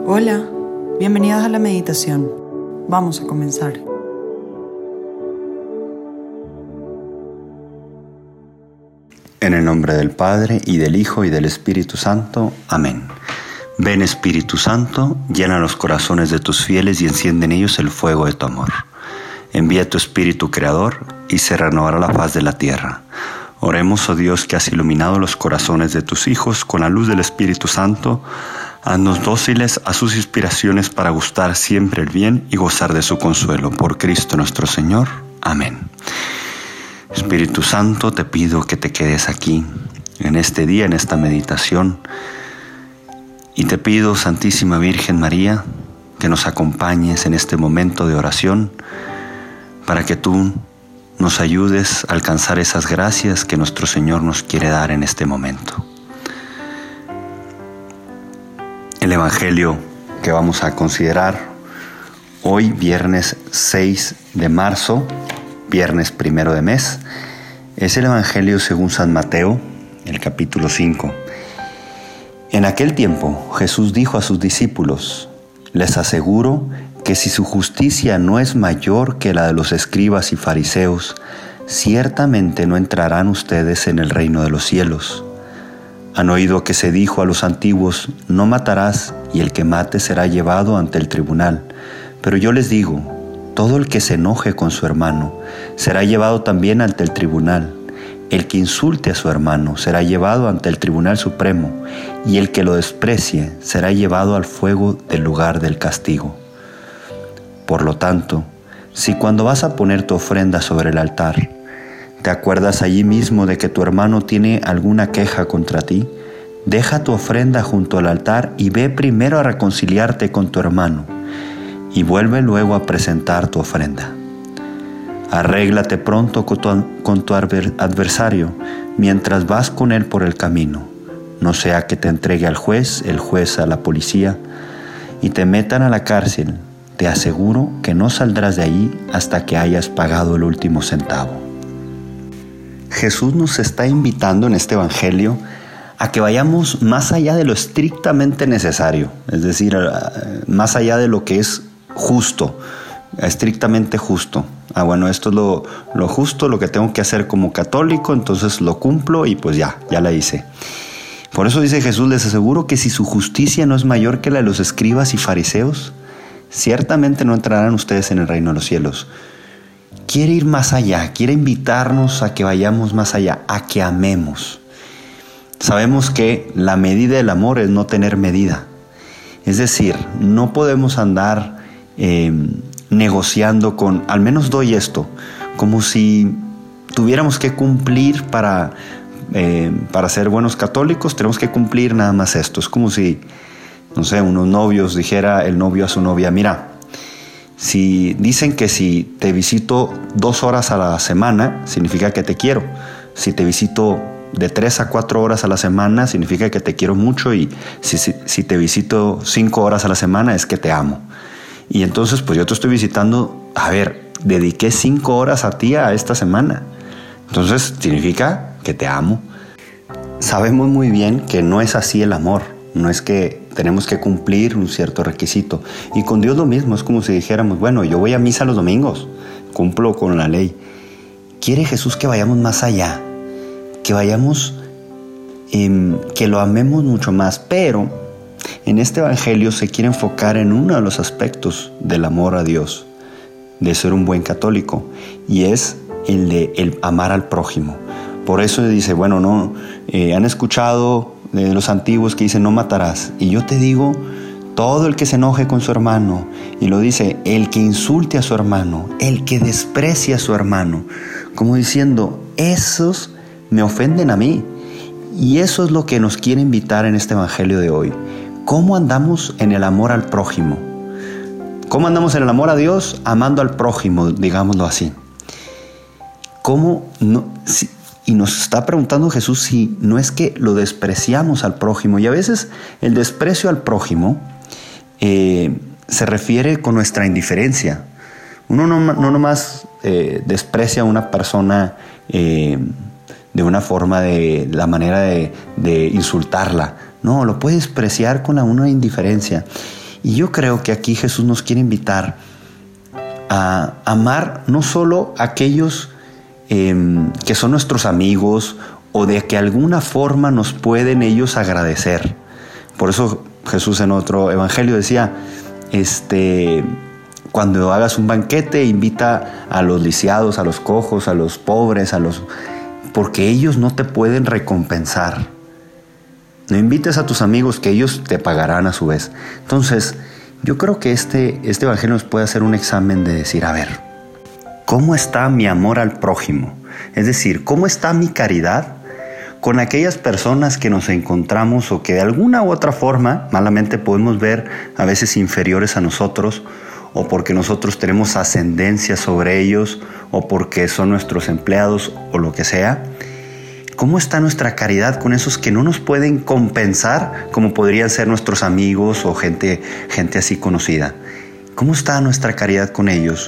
Hola, bienvenidos a la meditación. Vamos a comenzar. En el nombre del Padre, y del Hijo, y del Espíritu Santo. Amén. Ven, Espíritu Santo, llena los corazones de tus fieles y enciende en ellos el fuego de tu amor. Envía tu Espíritu Creador y se renovará la faz de la tierra. Oremos, oh Dios, que has iluminado los corazones de tus hijos con la luz del Espíritu Santo. Haznos dóciles a sus inspiraciones para gustar siempre el bien y gozar de su consuelo. Por Cristo nuestro Señor. Amén. Espíritu Santo, te pido que te quedes aquí, en este día, en esta meditación. Y te pido, Santísima Virgen María, que nos acompañes en este momento de oración, para que tú nos ayudes a alcanzar esas gracias que nuestro Señor nos quiere dar en este momento. El Evangelio que vamos a considerar hoy, viernes 6 de marzo, viernes primero de mes, es el Evangelio según San Mateo, el capítulo 5. En aquel tiempo Jesús dijo a sus discípulos: les aseguro que si su justicia no es mayor que la de los escribas y fariseos, ciertamente no entrarán ustedes en el reino de los cielos. Han oído que se dijo a los antiguos: no matarás, y el que mate será llevado ante el tribunal. Pero yo les digo, todo el que se enoje con su hermano será llevado también ante el tribunal. El que insulte a su hermano será llevado ante el tribunal supremo, y el que lo desprecie será llevado al fuego del lugar del castigo. Por lo tanto, si cuando vas a poner tu ofrenda sobre el altar, ¿te acuerdas allí mismo de que tu hermano tiene alguna queja contra ti? Deja tu ofrenda junto al altar y ve primero a reconciliarte con tu hermano, y vuelve luego a presentar tu ofrenda. Arréglate pronto con tu adversario mientras vas con él por el camino, no sea que te entregue al juez, el juez a la policía, y te metan a la cárcel. Te aseguro que no saldrás de allí hasta que hayas pagado el último centavo. Jesús nos está invitando en este Evangelio a que vayamos más allá de lo estrictamente necesario, es decir, más allá de lo que es justo, estrictamente justo. Bueno, esto es lo justo, lo que tengo que hacer como católico, entonces lo cumplo y pues ya la hice. Por eso dice Jesús: les aseguro que si su justicia no es mayor que la de los escribas y fariseos, ciertamente no entrarán ustedes en el reino de los cielos. Quiere ir más allá, quiere invitarnos a que vayamos más allá, a que amemos. Sabemos que la medida del amor es no tener medida. Es decir, no podemos andar negociando con, al menos doy esto, como si tuviéramos que cumplir para ser buenos católicos, tenemos que cumplir nada más esto. Es como si, no sé, unos novios, dijera el novio a su novia: mira, si dicen que si te visito 2 horas a la semana, significa que te quiero. Si te visito de 3 a 4 horas a la semana, significa que te quiero mucho. Y si te visito 5 horas a la semana, es que te amo. Y entonces, pues yo te estoy visitando, dediqué 5 horas a ti a esta semana. Entonces, significa que te amo. Sabemos muy bien que no es así el amor. No es que tenemos que cumplir un cierto requisito. Y con Dios lo mismo, es como si dijéramos: bueno, yo voy a misa los domingos, cumplo con la ley. Quiere Jesús que vayamos más allá, que vayamos, que lo amemos mucho más. Pero en este Evangelio se quiere enfocar en uno de los aspectos del amor a Dios, de ser un buen católico, y es el de el amar al prójimo. Por eso dice, bueno, no, han escuchado de los antiguos que dicen: no matarás. Y yo te digo, todo el que se enoje con su hermano, y lo dice, el que insulte a su hermano, el que desprecie a su hermano, como diciendo, esos me ofenden a mí. Y eso es lo que nos quiere invitar en este Evangelio de hoy. ¿Cómo andamos en el amor al prójimo? ¿Cómo andamos en el amor a Dios? Amando al prójimo, digámoslo así. ¿Cómo no? Y nos está preguntando Jesús si no es que lo despreciamos al prójimo. Y a veces el desprecio al prójimo se refiere con nuestra indiferencia. Uno no nomás desprecia a una persona de una forma, de la manera de insultarla. No, lo puede despreciar con una indiferencia. Y yo creo que aquí Jesús nos quiere invitar a amar no solo a aquellos que son nuestros amigos o de que alguna forma nos pueden ellos agradecer. Por eso Jesús en otro evangelio decía, cuando hagas un banquete, invita a los lisiados, a los cojos, a los pobres, porque ellos no te pueden recompensar. No invites a tus amigos, que ellos te pagarán a su vez. Entonces, yo creo que este evangelio nos puede hacer un examen de decir, a ver, ¿cómo está mi amor al prójimo? Es decir, ¿cómo está mi caridad con aquellas personas que nos encontramos o que de alguna u otra forma malamente podemos ver a veces inferiores a nosotros, o porque nosotros tenemos ascendencia sobre ellos, o porque son nuestros empleados o lo que sea? ¿Cómo está nuestra caridad con esos que no nos pueden compensar, como podrían ser nuestros amigos o gente así conocida? ¿Cómo está nuestra caridad con ellos?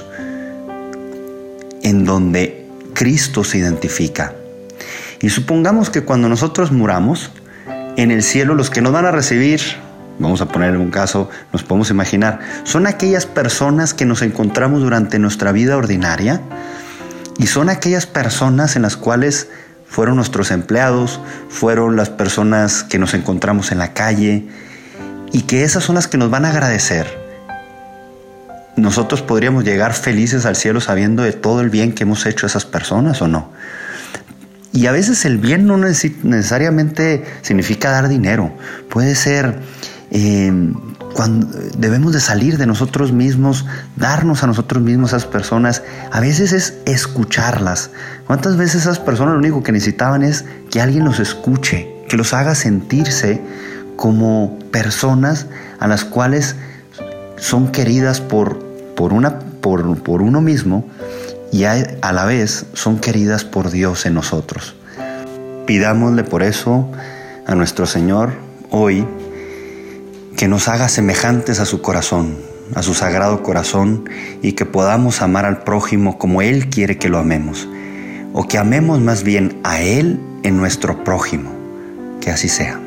En donde Cristo se identifica. Y supongamos que cuando nosotros muramos, en el cielo los que nos van a recibir, vamos a poner un caso, nos podemos imaginar, son aquellas personas que nos encontramos durante nuestra vida ordinaria, y son aquellas personas en las cuales fueron nuestros empleados, fueron las personas que nos encontramos en la calle, y que esas son las que nos van a agradecer. ¿Nosotros podríamos llegar felices al cielo sabiendo de todo el bien que hemos hecho a esas personas o no? Y a veces el bien no necesariamente significa dar dinero. Puede ser cuando debemos de salir de nosotros mismos, darnos a nosotros mismos a esas personas. A veces es escucharlas. ¿Cuántas veces esas personas lo único que necesitaban es que alguien los escuche, que los haga sentirse como personas a las cuales son queridas por uno mismo, y a la vez son queridas por Dios en nosotros? Pidámosle por eso a nuestro Señor hoy que nos haga semejantes a su corazón, a su sagrado corazón, y que podamos amar al prójimo como Él quiere que lo amemos, o que amemos más bien a Él en nuestro prójimo. Que así sea.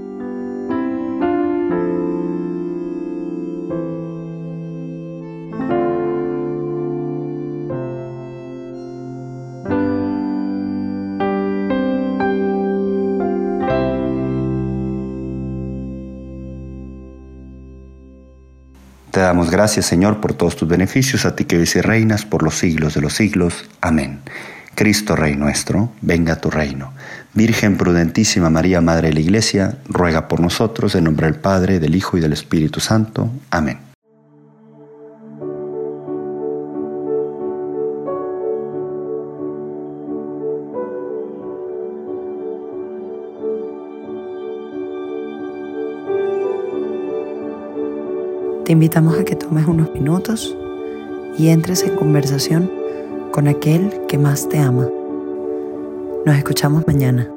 Te damos gracias, Señor, por todos tus beneficios, a ti que vives y reinas por los siglos de los siglos. Amén. Cristo Rey nuestro, venga a tu reino. Virgen prudentísima María, Madre de la Iglesia, ruega por nosotros, en nombre del Padre, del Hijo y del Espíritu Santo. Amén. Te invitamos a que tomes unos minutos y entres en conversación con aquel que más te ama. Nos escuchamos mañana.